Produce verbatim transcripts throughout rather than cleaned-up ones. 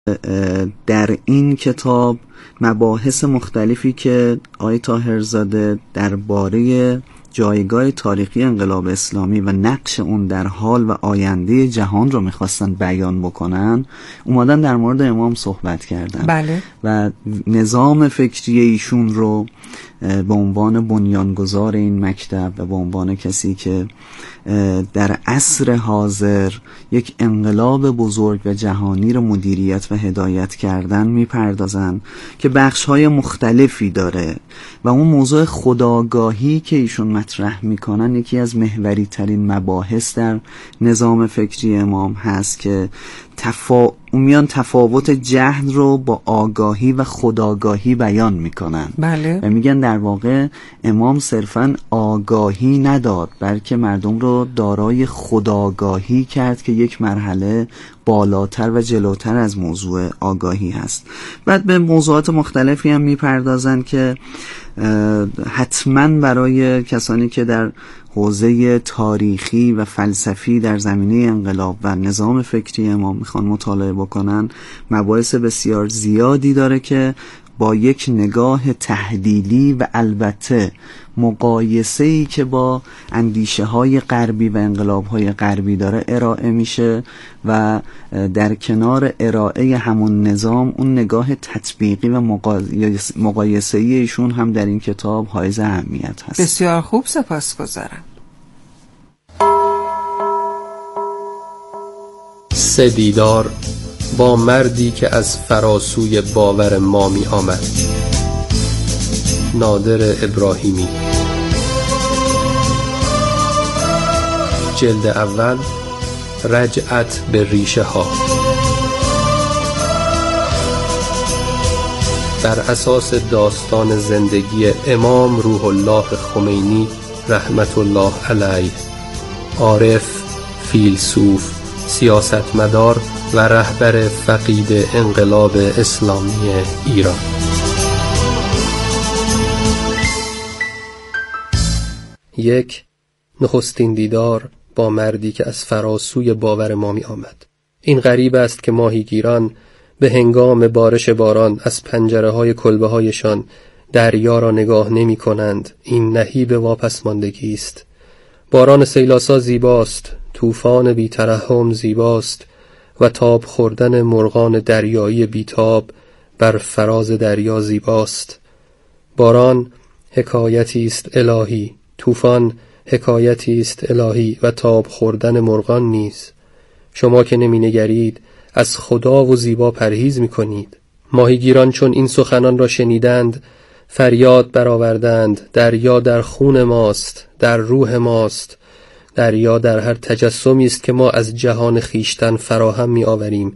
در این کتاب مباحث مختلفی که آقای طاهرزاده درباره جایگاه تاریخی انقلاب اسلامی و نقش اون در حال و آینده جهان رو میخواستن بیان بکنن، اومدن در مورد امام صحبت کردن. بله. و نظام فکری ایشون رو به عنوان بنیانگذار این مکتب و به عنوان کسی که در عصر حاضر یک انقلاب بزرگ و جهانی رو مدیریت و هدایت کردن میپردازن که بخش‌های مختلفی داره و اون موضوع خودآگاهی که ایشون مطرح میکنن یکی از محوری ترین مباحث در نظام فکری امام هست که تفا... میان تفاوت جهل رو با آگاهی و خودآگاهی بیان میکنن. بله. و میگن در واقع امام صرفاً آگاهی نداد بلکه مردم رو دارای خودآگاهی کرد که یک مرحله بالاتر و جلوتر از موضوع آگاهی هست. بعد به موضوعات مختلفی هم میپردازن که حتما برای کسانی که در حوزه تاریخی و فلسفی در زمینه انقلاب و نظام فکری امام میخوان مطالعه بکنن مباحث بسیار زیادی داره که با یک نگاه تحلیلی و البته مقایسه‌ای که با اندیشه های غربی و انقلاب های غربی داره ارائه میشه و در کنار ارائه همون نظام اون نگاه تطبیقی و مقایسه‌ای ایشون هم در این کتاب حائز اهمیت هست. بسیار خوب، سپاسگزارم. سه دیدار با مردی که از فراسوی باور ما می آمد. نادر ابراهیمی. جلد اول، رجعت به ریشه ها. بر اساس داستان زندگی امام روح الله خمینی رحمت الله علیه، عارف، فیلسوف، سیاستمدار و رهبر فقید انقلاب اسلامی ایران. یک، نخستین دیدار با مردی که از فراسوی باور ما می آمد. این غریب است که ماهیگیران به هنگام بارش باران از پنجره های کلبه هایشان دریا را نگاه نمی کنند. این نهیب واپسماندگی است. باران سیلاسا زیباست، طوفان بی‌ترحم زیباست و تاب خوردن مرغان دریایی بیتاب بر فراز دریا زیباست. باران حکایتی است الهی، طوفان حکایتی است الهی و تاب خوردن مرغان نیز. شما که نمی نگرید از خدا و زیبا پرهیز می کنید. ماهیگیران چون این سخنان را شنیدند فریاد برآوردند: دریا در خون ماست، در روح ماست. دریا در هر تجسمی است که ما از جهان خیشتن فراهم می آوریم.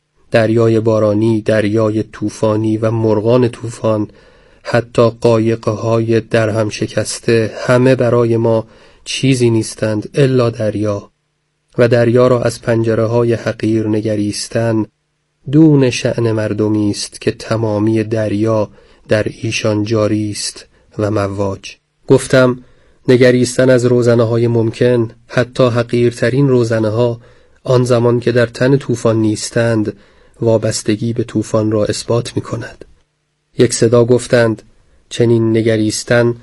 دریای بارانی، دریای طوفانی و مرغان طوفان، حتی قایقه های درهم شکسته، همه برای ما چیزی نیستند الا دریا. و دریا را از پنجره های حقیر نگریستن دون شأن مردمی است که تمامی دریا در ایشان جاری است و مواج. گفتم نگریستن از روزنه های ممکن، حتی حقیرترین روزنه ها، آن زمان که در تن طوفان نیستند، وابستگی به طوفان را اثبات می کند. یک صدا گفتند: چنین نگریستن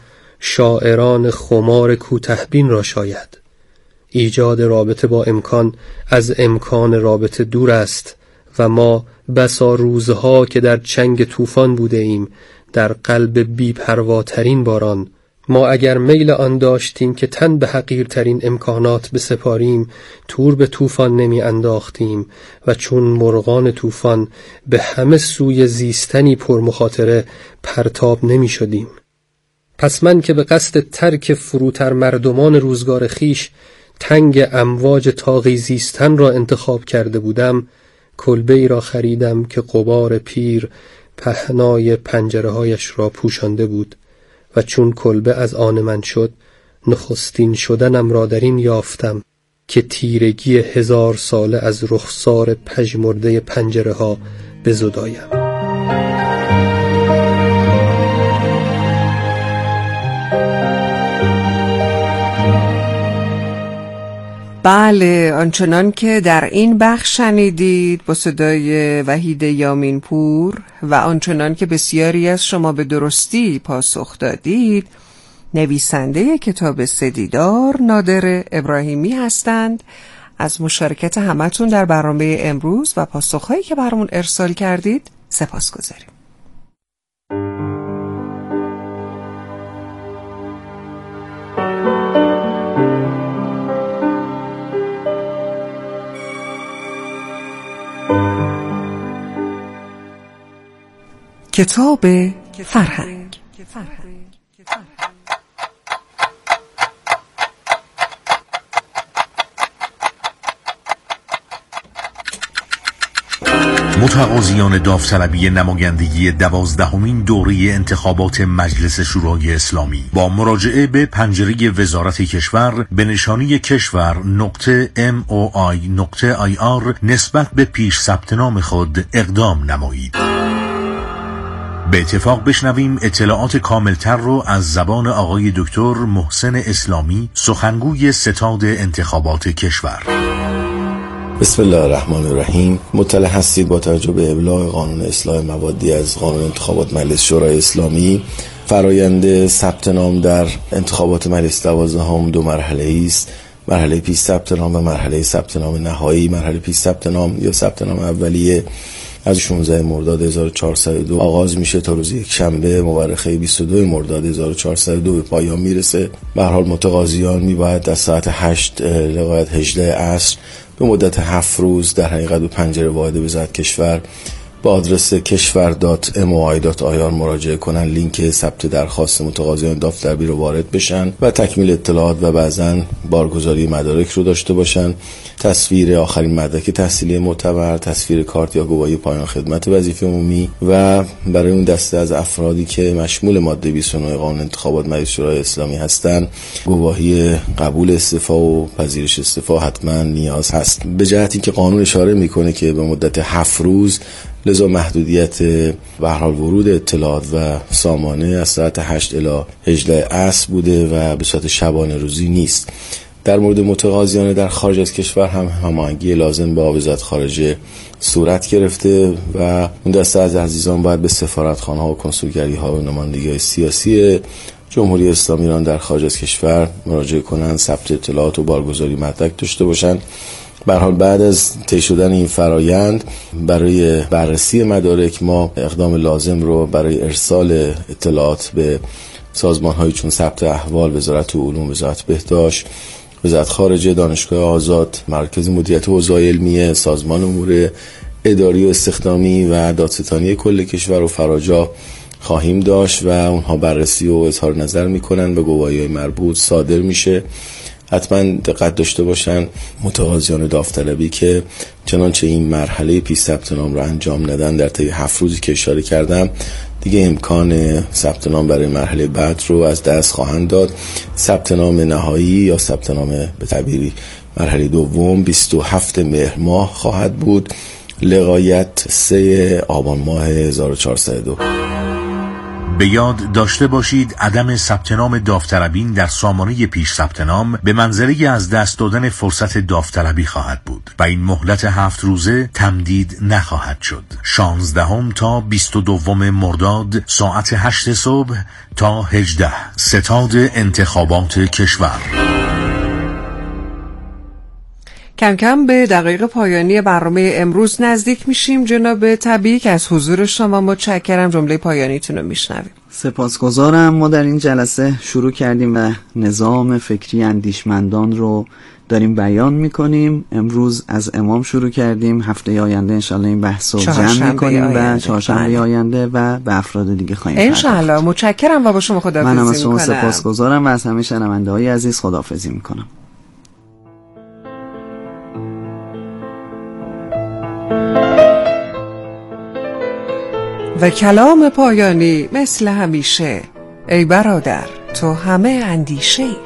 شاعران خمار کوته‌بین را شاید. ایجاد رابطه با امکان از امکان رابطه دور است و ما بسا روزها که در چنگ طوفان بوده ایم، در قلب بی‌پرواترین باران. ما اگر میل آن داشتیم که تن به حقیرترین امکانات بسپاریم، تور به طوفان نمی انداختیم و چون مرغان طوفان به همه سوی زیستنی پرمخاطره پرتاب نمی شدیم. پس من که به قصد ترک فروتر مردمان روزگار خیش تنگ امواج تاقی زیستن را انتخاب کرده بودم، کلبه ای را خریدم که غبار پیر پهنای پنجره هایش را پوشانده بود و چون کلبه از آن من شد، نخستین شدنم را در این یافتم که تیرگی هزار ساله از رخسار پژمرده پنجره ها بزدایم. بله، آنچنان که در این بخش شنیدید با صدای وحید یامین پور و آنچنان که بسیاری از شما به درستی پاسخ دادید، نویسنده کتاب سه دیدار نادر ابراهیمی هستند. از مشارکت همتون در برنامه امروز و پاسخهایی که برامون ارسال کردید سپاسگزاریم. کتاب فرهنگ. متقاضیان داوطلبی نمایندگی دوازدهمین دوره انتخابات مجلس شورای اسلامی با مراجعه به پنجره وزارت کشور به نشانی کشور نقطه ام او آی نقطه آی آر نسبت به پیش ثبت نام خود اقدام نمایید. به اتفاق بشنویم اطلاعات کاملتر رو از زبان آقای دکتر محسن اسلامی، سخنگوی ستاد انتخابات کشور. بسم الله الرحمن الرحیم. مطلع هستید با توجه به ابلاغ قانون اصلاح موادی از قانون انتخابات مجلس شورای اسلامی، فرایند ثبت نام در انتخابات مجلس دوازدهم دو مرحله است. مرحله پیش ثبت نام و مرحله ثبت نام نهایی. مرحله پیش ثبت نام یا ثبت نام اولیه از شانزده مرداد هزار و چهارصد و دو آغاز میشه تا روز یک شنبه مورخه بیست و دو مرداد هزار و چهارصد و دو به پایان میرسه. به هر حال متقاضیان میباید از ساعت هشت لغایت هجده عصر به مدت هفت روز در حقیقت به پنجره واحد وزارت کشور با آدرس کشور دات ام او آی دات آی آر مراجعه کنن، لینک ثبت درخواست متقاضیان داوطلبی رو وارد بشن و تکمیل اطلاعات و بعضاً بارگذاری مدارک رو داشته باشن، تصویر آخرین مدرک تحصیلی معتبر، تصویر کارت یا گواهی پایان خدمت وظیفه عمومی و برای اون دسته از افرادی که مشمول ماده بیست و نه قانون انتخابات مجلس شورای اسلامی هستن، گواهی قبول استعفا و پذیرش استعفا حتما نیاز هست. به جهتی که قانون اشاره میکنه که به مدت هفت روز، لذا محدودیت به هر حال ورود اطلاعات و سامانه از ساعت هشت الی هجده عصر بوده و به صورت شبانه روزی نیست. در مورد متقاضیان در خارج از کشور هم هماهنگی لازم با وزارت خارجه صورت گرفته و اون دسته از عزیزان باید به سفارتخانه‌ها و کنسولگری‌ها و نمایندگی‌های سیاسی جمهوری اسلامی ایران در خارج از کشور مراجعه کنند، ثبت اطلاعات و بارگذاری مدرک داشته باشند. به هر حال بعد از طی شدن این فرایند برای بررسی مدارک ما اقدام لازم رو برای ارسال اطلاعات به سازمان‌هایی چون ثبت احوال، وزارت علوم، وزارت بهداشت، وزارت خارجه، دانشگاه آزاد، مرکز مدیریت حوزه‌های علمیه، سازمان امور اداری و استخدامی و دادستانی کل کشور و فراجا خواهیم داشت و اونها بررسی و اظهار نظر میکنن و گواهی‌های مربوط صادر میشه. حتما دقت داشته باشن متقاضیان داوطلبی که چنانچه این مرحله پیش ثبت نام رو انجام ندن در طی هفت روزی که اشاره کردم دیگه امکان ثبت نام برای مرحله بعد رو از دست خواهند داد. ثبت نام نهایی یا ثبت نام به تعبیری مرحله دوم بیست و هفتم مهر ماه خواهد بود لغایت سوم آبان ماه هزار و چهارصد و دو. به یاد داشته باشید عدم ثبت نام داوطلبین در سامانه پیش ثبت نام به منزله از دست دادن فرصت داوطلبی خواهد بود و این مهلت هفت روزه تمدید نخواهد شد. شانزدهم تا بیست و دوم مرداد ساعت هشت صبح تا هجده. ستاد انتخابات کشور. کم کم به دقایق پایانی برنامه امروز نزدیک میشیم. جناب طبیعی که از حضور شما متشکرم. جمله پایانیتون رو میشنویم. سپاسگزارم. ما در این جلسه شروع کردیم و نظام فکری اندیشمندان رو داریم بیان میکنیم. امروز از امام شروع کردیم. هفته آینده انشالله این بحث رو جمع میکنیم و چهارشنبه آینده و به افراد دیگه خواهیم انشالله. متشکرم و با شما خداحافظی میکنم. منم از شما سپاسگزارم و از همه شنونده های عزیز خداحافظی میکنم. و کلام پایانی مثل همیشه: ای برادر تو همه اندیشه ای.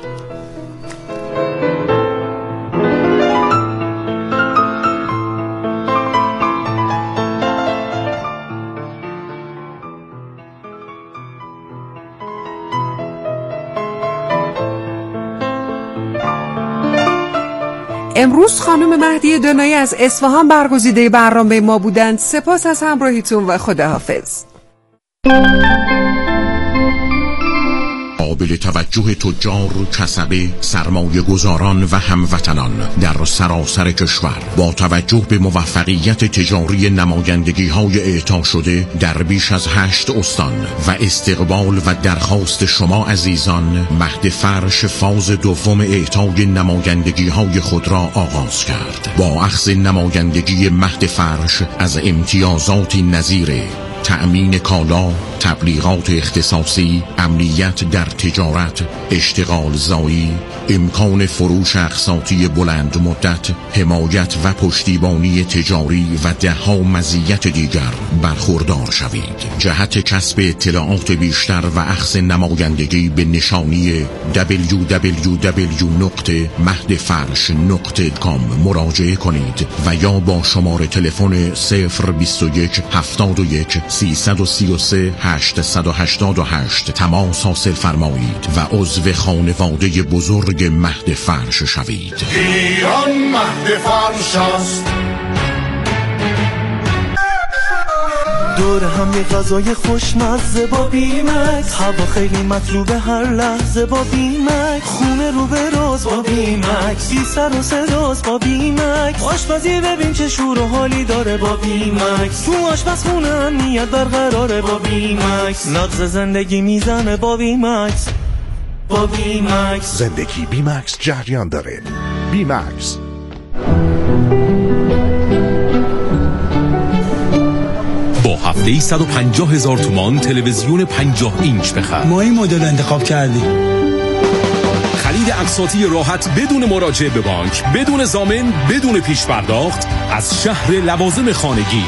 امروز خانم مهدی دنایی از اصفهان برگزیده برنامه ما بودند. سپاس از همراهیتون و خداحافظ. قابل توجه تجار، کسبه، سرمایه گذاران و هموطنان در سراسر کشور با توجه به موفقیت تجاری نمایندگی های اعطا شده در بیش از هشت استان و استقبال و درخواست شما عزیزان، مهد فرش فاز دوم اعطای نمایندگی های خود را آغاز کرد. با اخذ نمایندگی مهد فرش از امتیازاتی نظیر تأمین کالا، تبلیغات اختصاصی، امنیت در تجارت، اشتغال زایی، امکان فروش اقساطی بلند مدت، حمایت و پشتیبانی تجاری و دهها مزیت دیگر برخوردار شوید. جهت کسب اطلاعات بیشتر و اخذ نمایندگی به نشانی دبلیو دبلیو دبلیو نقطه مهد فرش نقطه کام مراجعه کنید و یا با شماره تلفن صفر بیست و یک هفتاد و یک سیصد و سی و سه هشتصد و هشتاد و هشت تماس حاصل فرمایید و عضو خانواده بزرگ مهد فرش شوید. ایران مهد فرش است. دور هم یه غذای خوشمزه با بیمکس، هوا خیلی مطلوبه هر لحظه با بیمکس، خونه رو به راز با بیمکس، بی سر و صداست با بیمکس، آشپزی ببین چه شور و حالی داره با بیمکس، تو آشپزخونه امنیت برقراره با بیمکس، نبض زندگی میزنه با بیمکس، با بیمکس زندگی بیمکس جریان داره. بیمکس هفته صد و پنجاه هزار تومان تلویزیون پنجاه اینچ بخر. ما این مدل انتخاب کردیم. خرید اقساطی راحت بدون مراجعه به بانک، بدون ضامن، بدون پیش پرداخت از شهر لوازم خانگی.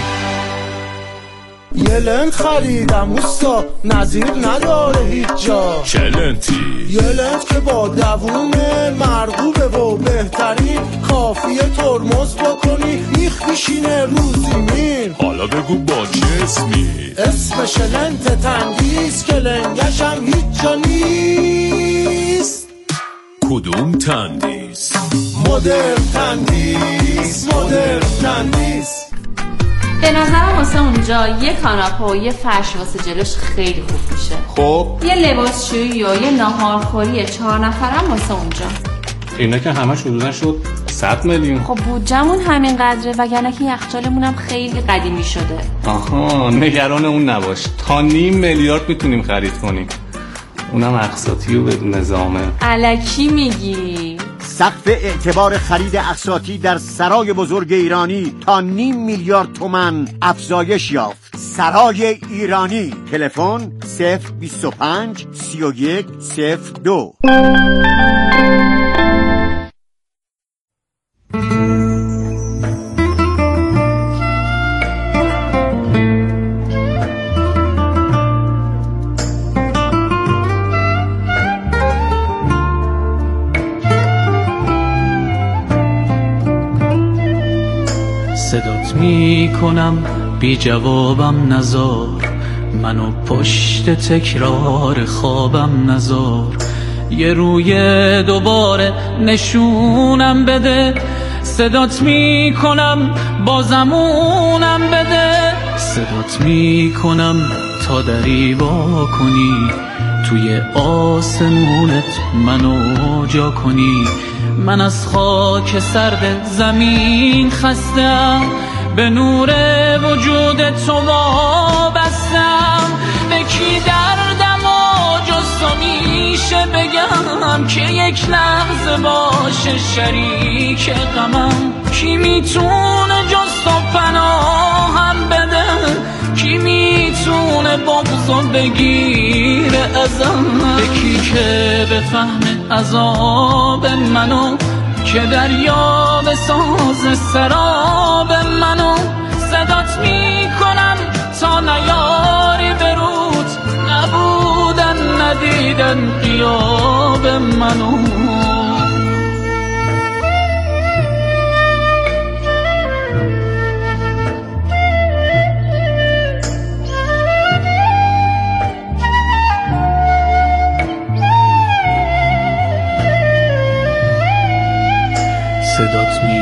یه لنت خریدم اوستا، نظیر نداره هیچ جا. چه لنتی؟ یه لنت که با دوونه مرغوبه و بهترین، کافیه ترمز بکنی میخ میشینه رو زمین. حالا بگو با چه اسمی؟ اسمش لنت تندیس که لنگشم هیچ جا نیست. کدوم تندیس؟ مدرن تندیس، مدرن تندیس. به نظرم واسه اونجا یه کاناپه و یه فرش واسه جلوش خیلی خوب میشه. خب یه لباسشویی و یه ناهارخوری چهار نفرم واسه اونجا. اینا که همش حدوداً شد صد میلیون. خب بودجمون همین قدره، وگرنه که یخچالمون هم خیلی قدیمی شده. آها نگران اون نباش، تا نیم میلیارد میتونیم خرید کنیم، اونم اقساطی و بدون نظامه. الکی میگی؟ سقف اعتبار خرید اقساطی در سرای بزرگ ایرانی تا نیم میلیارد تومان افزایش یافت. سرای ایرانی، تلفن صفر بیست و پنج سی و یک صفر دو. صدات می کنم بی جوابم نزار، منو پشت تکرار خوابم نزار، یه روی دوباره نشونم بده، صدات می کنم بازمونم بده، صدات می کنم تا دری با کنی، توی آسمونت منو جا کنی، من از خاک سرد زمین خستم، به نور وجود تو وابستم، به کی دردم و جز تو میشه بگم که یک لحظه باشه شریک غمم، کی میتونه جز تو پناهم بده، کی میتونه بغضو بگیره ازم، به کی که بفهمه عذاب منو، که دریا بساز سراب منو، صدات میکنم تا نیاری برود، نبودن ندیدن غیاب منو. صدات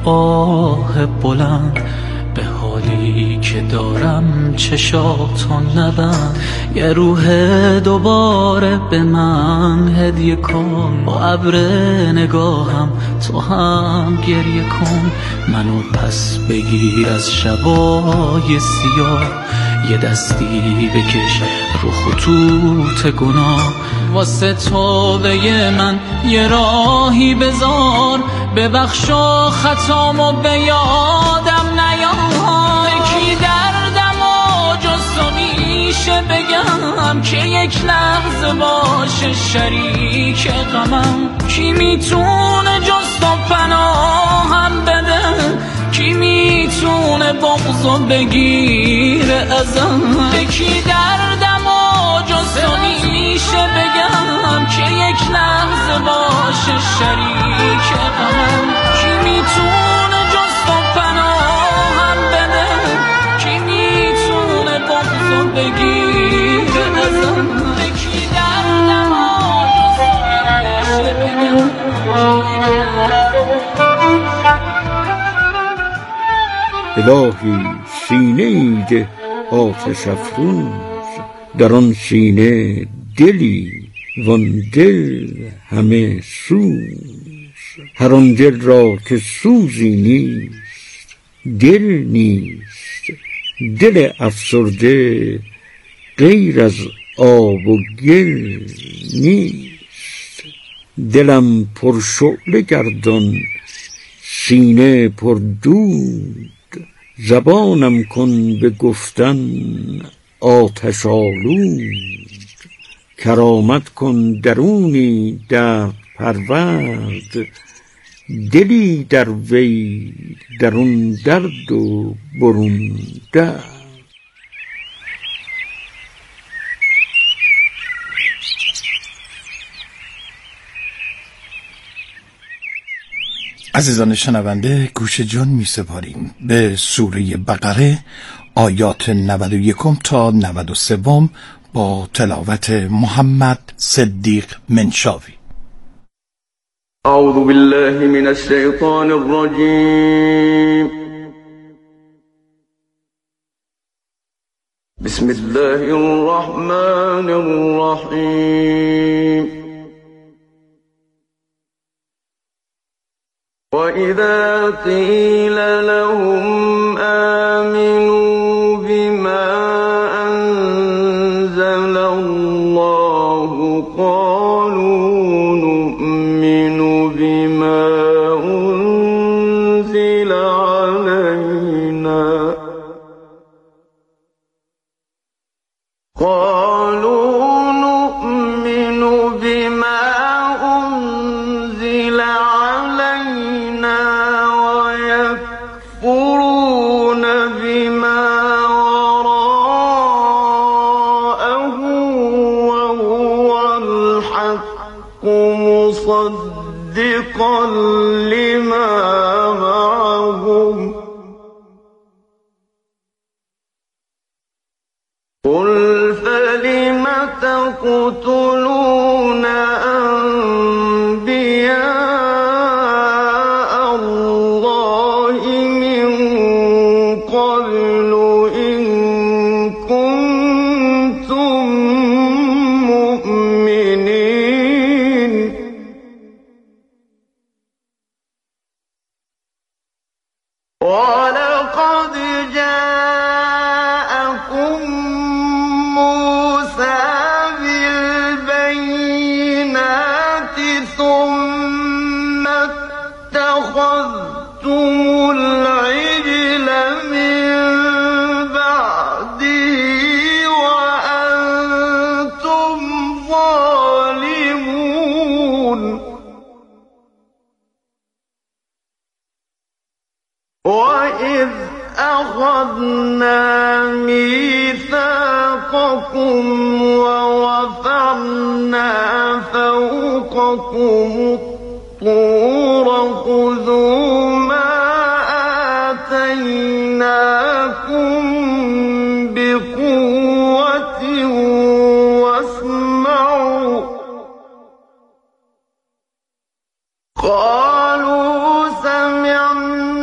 آه بلند، به حالی که دارم چشاتو نبند. یه روح دوباره به من هدیه کن، با ابر نگاهم تو هم گریه کن. منو پس بگیر از شبای سیاه، یه دستی بکش رو خطوط گناه. واسه توبه من یه راهی بذار، ببخشا خطامو به یادم نیار. کی دردم و جز تو میشه بگم، که یک لحظه باشه شریک غمم. کی میتونه جز تو پناهم بده، کی میتونه بغضو بگیره ازم. کی دردم و جز تو میشه بگم، که یک لحظه باشه شریک غمم. کی میتونه جز تو پناهم بده، کی میتونه بغضو بگیره ازم. کی دردم و جز تو میشه بگم. الهی سینه ای ده آتش افروز، در آن سینه دلی وان دل همه سوز. هر آن دل را که سوزی نیست دل نیست، دل افسرده غیر از آب و گل نیست. دلم پر شعله گردان سینه پر دود، زبانم کن به گفتن آتش آلود. کرامت کن درونی درد پرورد، دلی در وی درون درد و برون درد. عزیزان شنونده، گوش جان می سپاریم به سوره بقره آیات نود و یک تا نود و سه با تلاوت محمد صدیق منشاوی. اعوذ بالله من الشیطان الرجیم. بسم الله الرحمن الرحیم. وَإِذَا قِيلَ لَهُمْ آمِنُوا بِمَا أَنزَلَ اللَّهُ قَالُوا نُؤْمِنُ بِمَا أُنزِلَ عَلَيْنَا قَالُوا نُؤْمِنُ بِمَا أُنزِلَ علينا ويكفرون بما وراءه وهو الحق مصدقا لما معهم. قل فلم تقتلون ولقد جاءكم موسى بالبينات ثم اتخذتم العجل من بعده وأنتم ظالمون. وَإِذْ أَخَذْنَا مِيثَاقَكُمْ وَرَفَعْنَا فَوْقَكُمُ الطُّورَ خُذُوا مَا آتَيْنَاكُمْ بِقُوَّةٍ وَاسْمَعُوا. قَالُوا سَمِعْنَا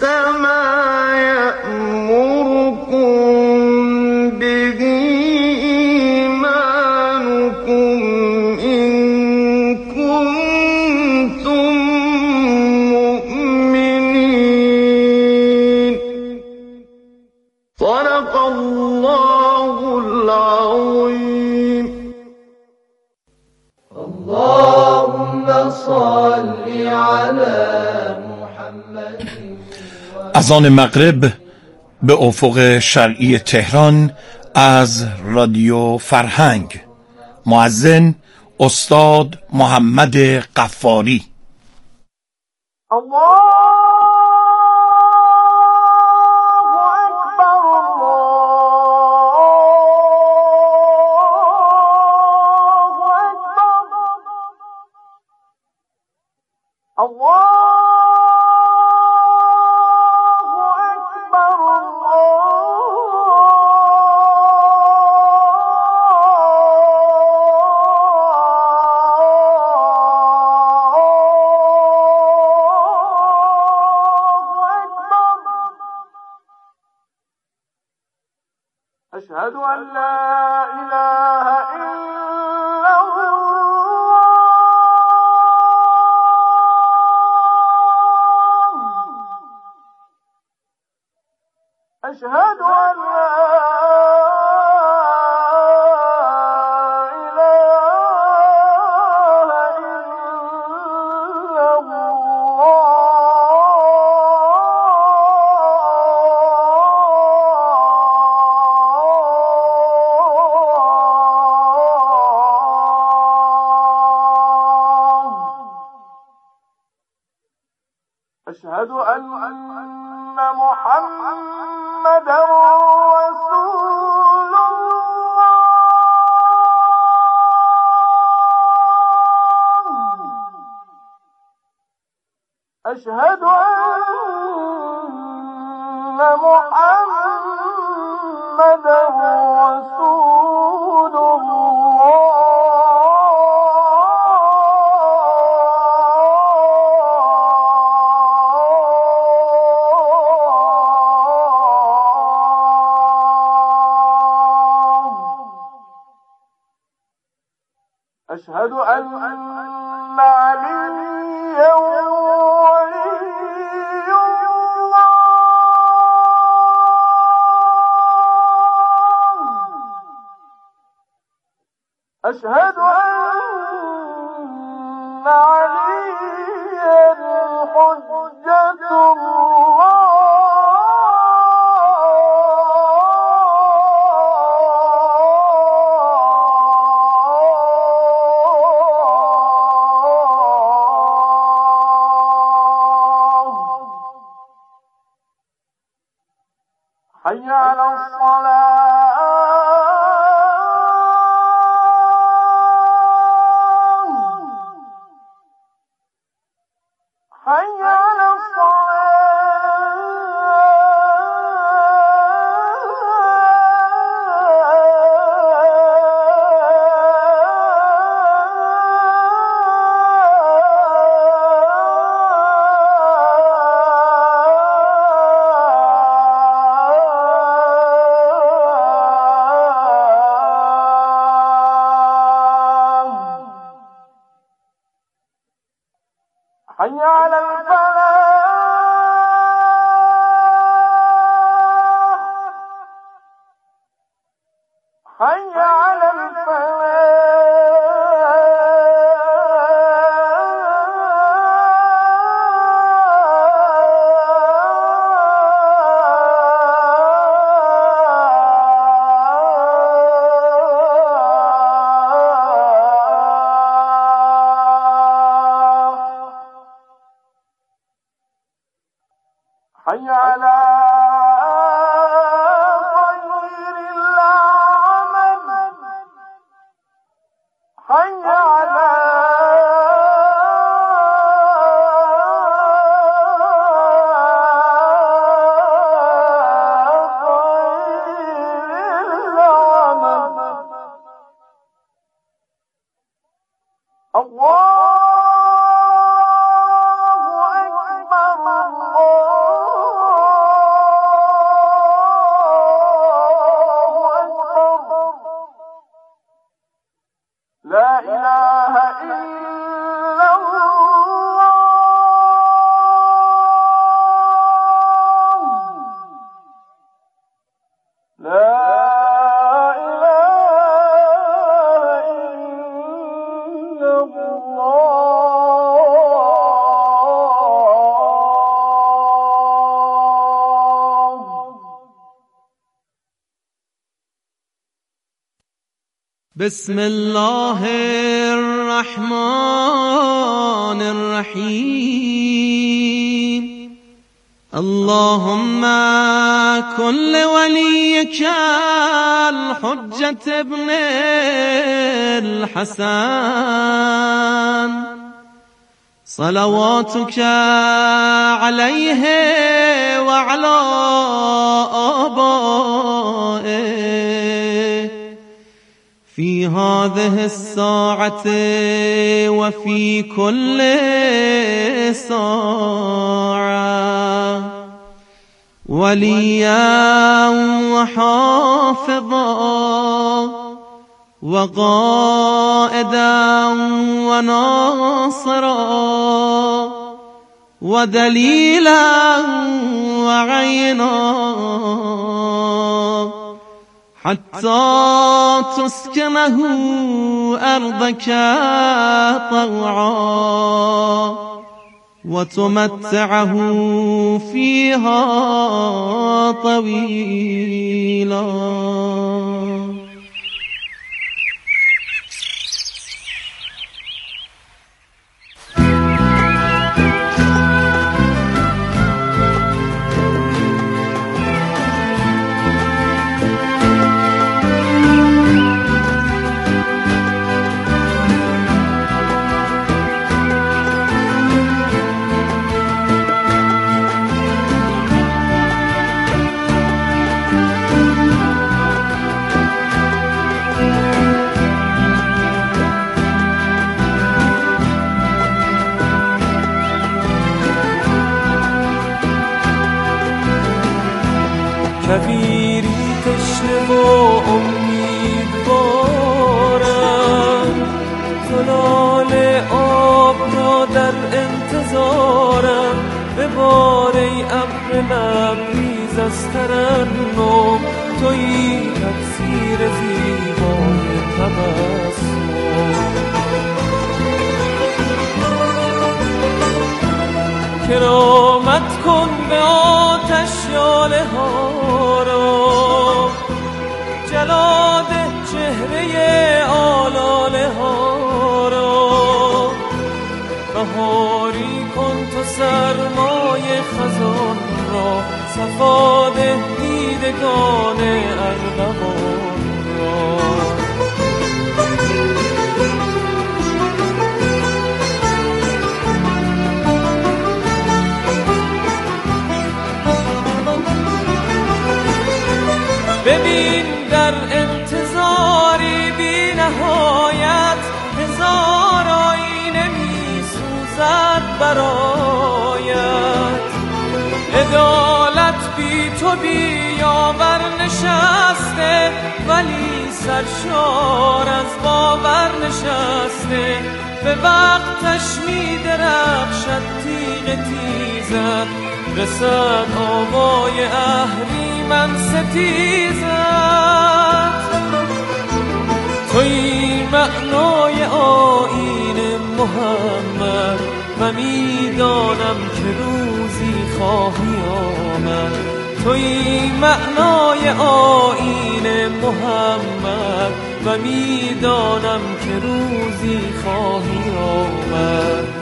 ما يأمركم به إيمانكم إن كنتم مؤمنين. صدق الله العظيم. اللهم صل على محمد. اذان مغرب به افق شرقی تهران از رادیو فرهنگ. مؤذن استاد محمد غفاری. أشهد أن لا إله إلا الله. أشهد أن لا أشهد أن محمدا رسول الله. أشهد أن محمدا رسول الله. أشهد أن عليا ولي الله. أشهد أن عليا حجة الله. حي على الصلاة. حي على حي على الفلاح. حي على حي على خير العمل. حي على خير العمل. الله أكبر. الله بسم الله الرحمن الرحیم اللهم كن وليك الحجة ابن الحسن صلواتك عليه وعلى آبائه في هذه الساعة وفي كل ساعة وليا وحافظا وقائدا وناصرا ودليلا وعينا حتى تسكنه أرضك طوعا وتمتعه فيها طويلا. کویری تشنه و امیدوارم زلال آب را در انتظارم به بار ای ابر لبریز از ترنم تویی تفسیر زیبای تبسم کرامت کن به آتش یاله ها را جلاد چهره آلاله ها را بهاری کن تو سرمای خزان را صفا ده دیدگان ارغوان را ببین در انتظاری بی نهایت هزار آینه می سوزد برایت عدالت بی تو بیاور نشسته ولی سرشار از باور نشسته به وقتش می درخشد تیغ تیزت رسد آوای اهریمن ستیزت تویی معنای آیین محمد و میدانم که روزی خواهی آمد تویی معنای آیین محمد و میدانم که روزی خواهی آمد